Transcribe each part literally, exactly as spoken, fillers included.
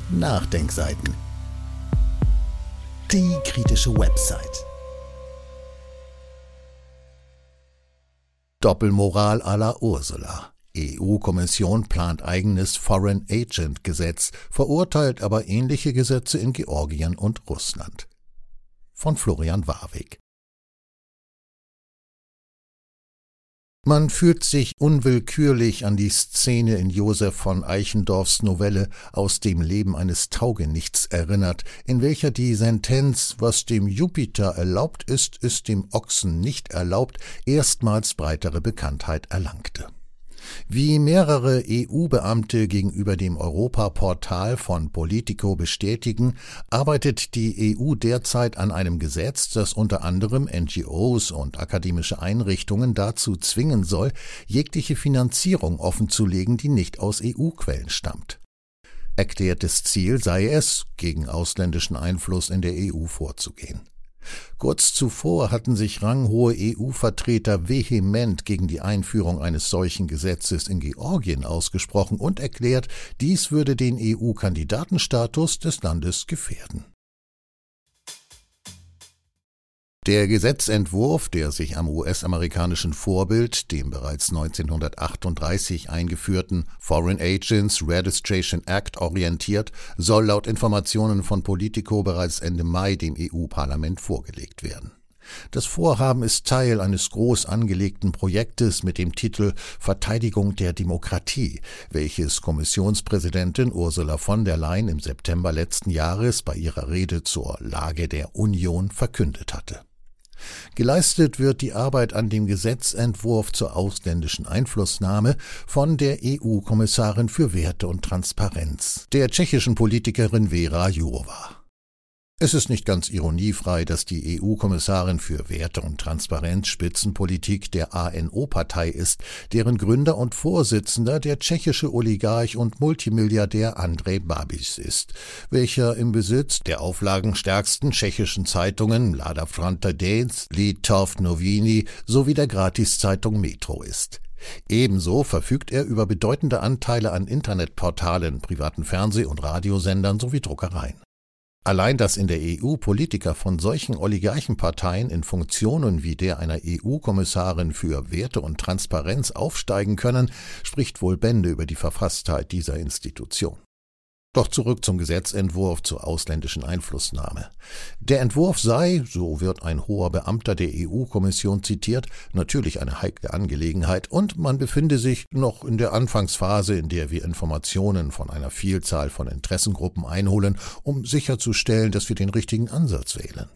Nachdenkseiten. Die kritische Website. Doppelmoral à la Ursula. E U-Kommission plant eigenes Foreign Agent-Gesetz, verurteilt aber ähnliche Gesetze in Georgien und Russland. Von Florian Warwick. Man fühlt sich unwillkürlich an die Szene in Josef von Eichendorffs Novelle Aus dem Leben eines Taugenichts erinnert, in welcher die Sentenz »Was dem Jupiter erlaubt ist, ist dem Ochsen nicht erlaubt« erstmals breitere Bekanntheit erlangte. Wie mehrere E U-Beamte gegenüber dem Europaportal von Politico bestätigen, arbeitet die E U derzeit an einem Gesetz, das unter anderem N G Os und akademische Einrichtungen dazu zwingen soll, jegliche Finanzierung offenzulegen, die nicht aus E U-Quellen stammt. Erklärtes Ziel sei es, gegen ausländischen Einfluss in der E U vorzugehen. Kurz zuvor hatten sich ranghohe E U-Vertreter vehement gegen die Einführung eines solchen Gesetzes in Georgien ausgesprochen und erklärt, dies würde den E U-Kandidatenstatus des Landes gefährden. Der Gesetzentwurf, der sich am U S-amerikanischen Vorbild, dem bereits neunzehnhundertachtunddreißig eingeführten Foreign Agents Registration Act, orientiert, soll laut Informationen von Politico bereits Ende Mai dem E U-Parlament vorgelegt werden. Das Vorhaben ist Teil eines groß angelegten Projektes mit dem Titel »Verteidigung der Demokratie«, welches Kommissionspräsidentin Ursula von der Leyen im September letzten Jahres bei ihrer Rede zur Lage der Union verkündet hatte. Geleistet wird die Arbeit an dem Gesetzentwurf zur ausländischen Einflussnahme von der E U-Kommissarin für Werte und Transparenz, der tschechischen Politikerin Věra Jourová. Es ist nicht ganz ironiefrei, dass die E U-Kommissarin für Werte und Transparenz Spitzenpolitik der A N O-Partei ist, deren Gründer und Vorsitzender der tschechische Oligarch und Multimilliardär Andrej Babiš ist, welcher im Besitz der auflagenstärksten tschechischen Zeitungen Mladá Franta Dnes, Litov Noviny sowie der Gratiszeitung Metro ist. Ebenso verfügt er über bedeutende Anteile an Internetportalen, privaten Fernseh- und Radiosendern sowie Druckereien. Allein, dass in der E U Politiker von solchen Oligarchenparteien in Funktionen wie der einer E U-Kommissarin für Werte und Transparenz aufsteigen können, spricht wohl Bände über die Verfasstheit dieser Institution. Doch zurück zum Gesetzentwurf zur ausländischen Einflussnahme. Der Entwurf sei, so wird ein hoher Beamter der E U-Kommission zitiert, natürlich eine heikle Angelegenheit und man befinde sich noch in der Anfangsphase, in der wir Informationen von einer Vielzahl von Interessengruppen einholen, um sicherzustellen, dass wir den richtigen Ansatz wählen.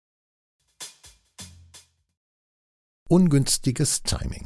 Ungünstiges Timing.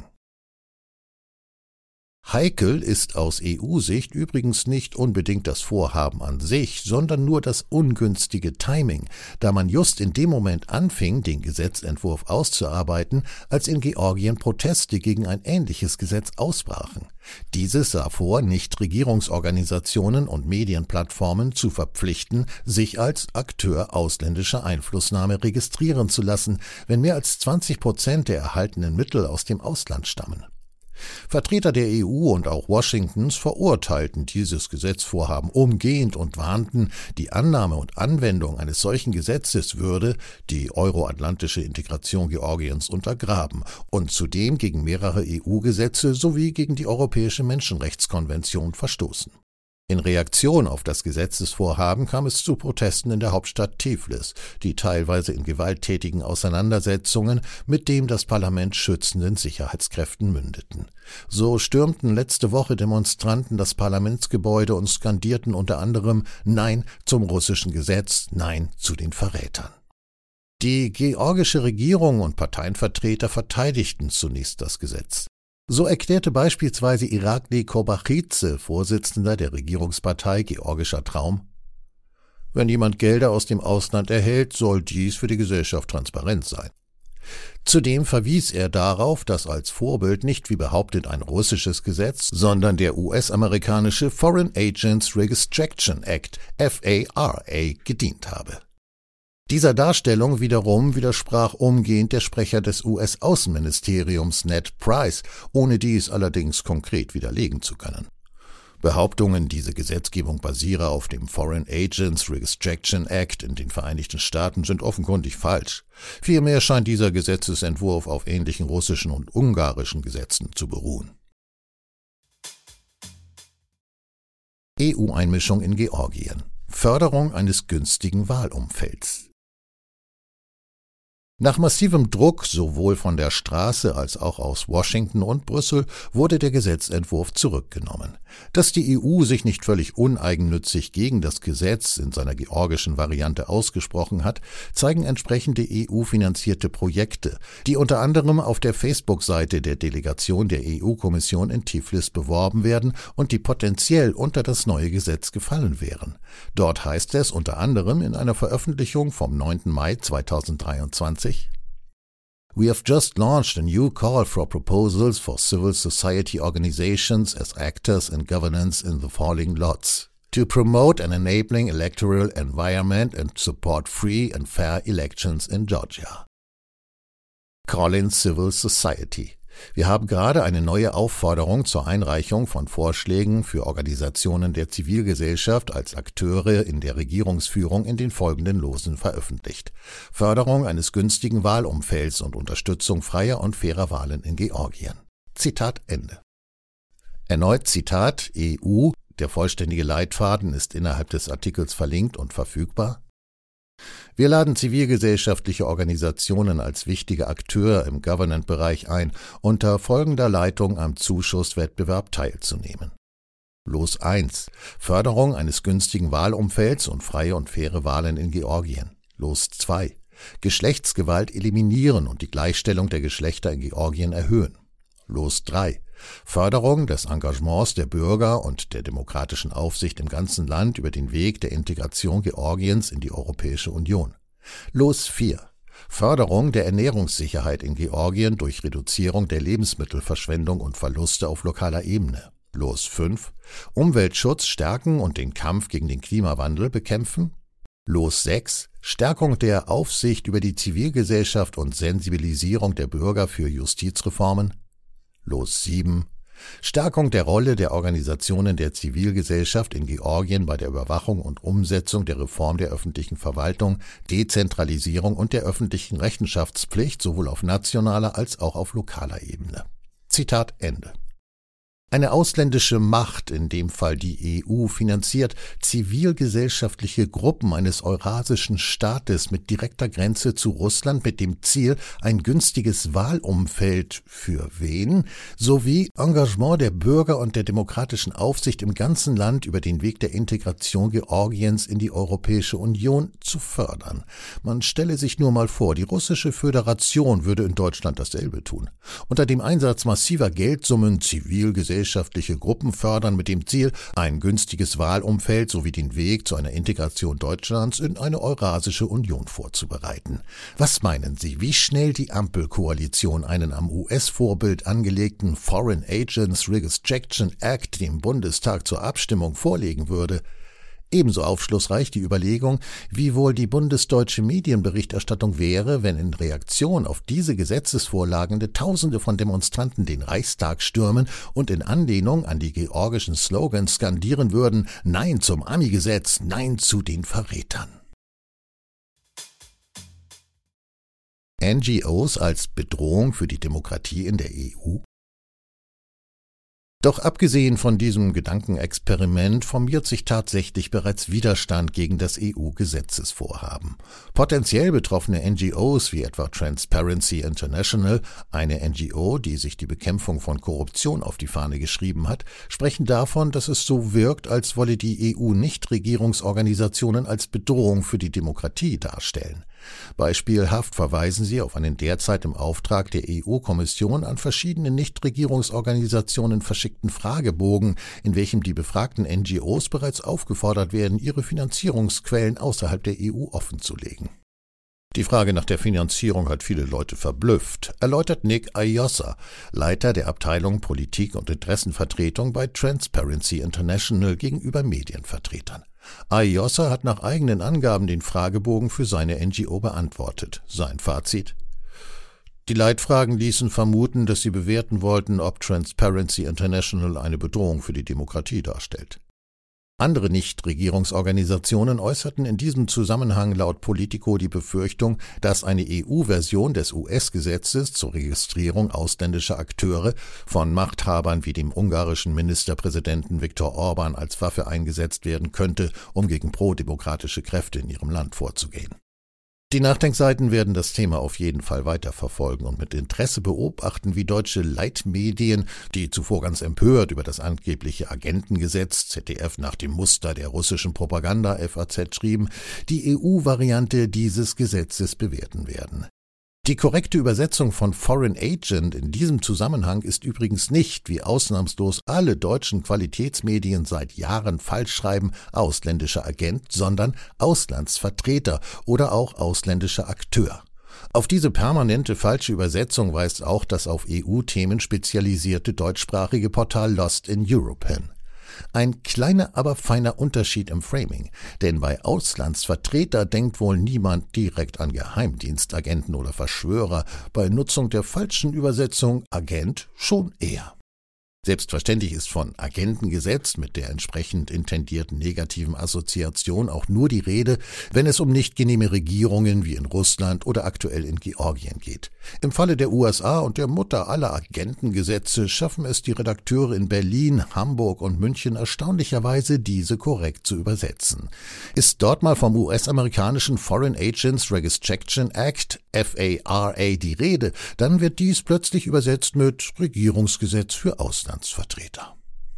Heikel ist aus E U-Sicht übrigens nicht unbedingt das Vorhaben an sich, sondern nur das ungünstige Timing, da man just in dem Moment anfing, den Gesetzentwurf auszuarbeiten, als in Georgien Proteste gegen ein ähnliches Gesetz ausbrachen. Dieses sah vor, Nichtregierungsorganisationen und Medienplattformen zu verpflichten, sich als Akteur ausländischer Einflussnahme registrieren zu lassen, wenn mehr als zwanzig Prozent der erhaltenen Mittel aus dem Ausland stammen. Vertreter der E U und auch Washingtons verurteilten dieses Gesetzvorhaben umgehend und warnten, die Annahme und Anwendung eines solchen Gesetzes würde die euroatlantische Integration Georgiens untergraben und zudem gegen mehrere E U-Gesetze sowie gegen die Europäische Menschenrechtskonvention verstoßen. In Reaktion auf das Gesetzesvorhaben kam es zu Protesten in der Hauptstadt Tiflis, die teilweise in gewalttätigen Auseinandersetzungen mit dem das Parlament schützenden Sicherheitskräften mündeten. So stürmten letzte Woche Demonstranten das Parlamentsgebäude und skandierten unter anderem »Nein zum russischen Gesetz, Nein zu den Verrätern«. Die georgische Regierung und Parteienvertreter verteidigten zunächst das Gesetz. So erklärte beispielsweise Irakli Kobachidze, Vorsitzender der Regierungspartei Georgischer Traum: Wenn jemand Gelder aus dem Ausland erhält, soll dies für die Gesellschaft transparent sein. Zudem verwies er darauf, dass als Vorbild nicht wie behauptet ein russisches Gesetz, sondern der U S-amerikanische Foreign Agents Registration Act F A R A gedient habe. Dieser Darstellung wiederum widersprach umgehend der Sprecher des U S-Außenministeriums Ned Price, ohne dies allerdings konkret widerlegen zu können. Behauptungen, diese Gesetzgebung basiere auf dem Foreign Agents Restriction Act in den Vereinigten Staaten, sind offenkundig falsch. Vielmehr scheint dieser Gesetzesentwurf auf ähnlichen russischen und ungarischen Gesetzen zu beruhen. E U-Einmischung in Georgien. Förderung eines günstigen Wahlumfelds. Nach massivem Druck sowohl von der Straße als auch aus Washington und Brüssel wurde der Gesetzentwurf zurückgenommen. Dass die E U sich nicht völlig uneigennützig gegen das Gesetz in seiner georgischen Variante ausgesprochen hat, zeigen entsprechende E U-finanzierte Projekte, die unter anderem auf der Facebook-Seite der Delegation der E U-Kommission in Tiflis beworben werden und die potenziell unter das neue Gesetz gefallen wären. Dort heißt es unter anderem in einer Veröffentlichung vom neunten Mai zweitausenddreiundzwanzig: We have just launched a new call for proposals for civil society organizations as actors in governance in the falling lots, to promote an enabling electoral environment and support free and fair elections in Georgia. Call in Civil Society. Wir haben gerade eine neue Aufforderung zur Einreichung von Vorschlägen für Organisationen der Zivilgesellschaft als Akteure in der Regierungsführung in den folgenden Losen veröffentlicht: Förderung eines günstigen Wahlumfelds und Unterstützung freier und fairer Wahlen in Georgien. Zitat Ende. Erneut Zitat E U, der vollständige Leitfaden ist innerhalb des Artikels verlinkt und verfügbar. Wir laden zivilgesellschaftliche Organisationen als wichtige Akteur im Government-Bereich ein, unter folgender Leitung am Zuschusswettbewerb teilzunehmen. Los eins. Förderung eines günstigen Wahlumfelds und freie und faire Wahlen in Georgien. Los zwei. Geschlechtsgewalt eliminieren und die Gleichstellung der Geschlechter in Georgien erhöhen. Los drei. Förderung des Engagements der Bürger und der demokratischen Aufsicht im ganzen Land über den Weg der Integration Georgiens in die Europäische Union. Los vier. Förderung der Ernährungssicherheit in Georgien durch Reduzierung der Lebensmittelverschwendung und Verluste auf lokaler Ebene. Los fünf. Umweltschutz stärken und den Kampf gegen den Klimawandel bekämpfen. Los sechs. Stärkung der Aufsicht über die Zivilgesellschaft und Sensibilisierung der Bürger für Justizreformen. Los sieben. Stärkung der Rolle der Organisationen der Zivilgesellschaft in Georgien bei der Überwachung und Umsetzung der Reform der öffentlichen Verwaltung, Dezentralisierung und der öffentlichen Rechenschaftspflicht sowohl auf nationaler als auch auf lokaler Ebene. Zitat Ende. Eine ausländische Macht, in dem Fall die E U, finanziert zivilgesellschaftliche Gruppen eines eurasischen Staates mit direkter Grenze zu Russland mit dem Ziel, ein günstiges Wahlumfeld für wen sowie Engagement der Bürger und der demokratischen Aufsicht im ganzen Land über den Weg der Integration Georgiens in die Europäische Union zu fördern. Man stelle sich nur mal vor, die russische Föderation würde in Deutschland dasselbe tun. Unter dem Einsatz massiver Geldsummen zivilgesellschaftliche Gruppen fördern mit dem Ziel, ein günstiges Wahlumfeld sowie den Weg zu einer Integration Deutschlands in eine Eurasische Union vorzubereiten. Was meinen Sie, wie schnell die Ampelkoalition einen am U S-Vorbild angelegten Foreign Agents Restriction Act dem Bundestag zur Abstimmung vorlegen würde? Ebenso aufschlussreich die Überlegung, wie wohl die bundesdeutsche Medienberichterstattung wäre, wenn in Reaktion auf diese Gesetzesvorlage Tausende von Demonstranten den Reichstag stürmen und in Anlehnung an die georgischen Slogans skandieren würden: Nein zum Ami-Gesetz, Nein zu den Verrätern. N G Os als Bedrohung für die Demokratie in der E U? Doch abgesehen von diesem Gedankenexperiment formiert sich tatsächlich bereits Widerstand gegen das E U-Gesetzesvorhaben. Potenziell betroffene N G Os wie etwa Transparency International, eine N G O, die sich die Bekämpfung von Korruption auf die Fahne geschrieben hat, sprechen davon, dass es so wirkt, als wolle die E U-Nichtregierungsorganisationen als Bedrohung für die Demokratie darstellen. Beispielhaft verweisen sie auf einen derzeit im Auftrag der E U-Kommission an verschiedene Nichtregierungsorganisationen verschickten Fragebogen, in welchem die befragten N G Os bereits aufgefordert werden, ihre Finanzierungsquellen außerhalb der E U offenzulegen. Die Frage nach der Finanzierung hat viele Leute verblüfft, erläutert Nick Ayossa, Leiter der Abteilung Politik und Interessenvertretung bei Transparency International gegenüber Medienvertretern. Ayossa hat nach eigenen Angaben den Fragebogen für seine N G O beantwortet. Sein Fazit: Die Leitfragen ließen vermuten, dass sie bewerten wollten, ob Transparency International eine Bedrohung für die Demokratie darstellt. Andere Nichtregierungsorganisationen äußerten in diesem Zusammenhang laut Politico die Befürchtung, dass eine E U-Version des U S-Gesetzes zur Registrierung ausländischer Akteure von Machthabern wie dem ungarischen Ministerpräsidenten Viktor Orbán als Waffe eingesetzt werden könnte, um gegen prodemokratische Kräfte in ihrem Land vorzugehen. Die Nachdenkseiten werden das Thema auf jeden Fall weiterverfolgen und mit Interesse beobachten, wie deutsche Leitmedien, die zuvor ganz empört über das angebliche Agentengesetz, Z D F nach dem Muster der russischen Propaganda, F A Z schrieben, die E U-Variante dieses Gesetzes bewerten werden. Die korrekte Übersetzung von Foreign Agent in diesem Zusammenhang ist übrigens nicht, wie ausnahmslos alle deutschen Qualitätsmedien seit Jahren falsch schreiben, ausländischer Agent, sondern Auslandsvertreter oder auch ausländischer Akteur. Auf diese permanente falsche Übersetzung weist auch das auf E U-Themen spezialisierte deutschsprachige Portal Lost in Europe hin. Ein kleiner, aber feiner Unterschied im Framing, denn bei Auslandsvertreter denkt wohl niemand direkt an Geheimdienstagenten oder Verschwörer, bei Nutzung der falschen Übersetzung Agent schon eher. Selbstverständlich ist von Agentengesetz mit der entsprechend intendierten negativen Assoziation auch nur die Rede, wenn es um nicht genehme Regierungen wie in Russland oder aktuell in Georgien geht. Im Falle der U S A und der Mutter aller Agentengesetze schaffen es die Redakteure in Berlin, Hamburg und München erstaunlicherweise, diese korrekt zu übersetzen. Ist dort mal vom U S-amerikanischen Foreign Agents Registration Act, F A R A, die Rede, dann wird dies plötzlich übersetzt mit Regierungsgesetz für Auslandsvertreter.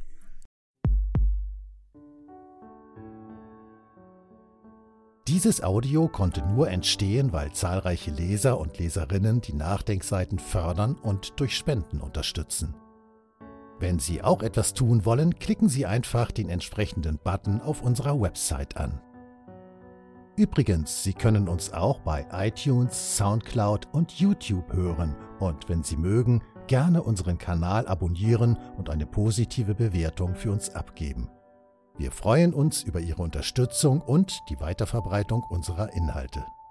Dieses Audio konnte nur entstehen, weil zahlreiche Leser und Leserinnen die Nachdenkseiten fördern und durch Spenden unterstützen. Wenn Sie auch etwas tun wollen, klicken Sie einfach den entsprechenden Button auf unserer Website an. Übrigens, Sie können uns auch bei iTunes, Soundcloud und YouTube hören und wenn Sie mögen, gerne unseren Kanal abonnieren und eine positive Bewertung für uns abgeben. Wir freuen uns über Ihre Unterstützung und die Weiterverbreitung unserer Inhalte.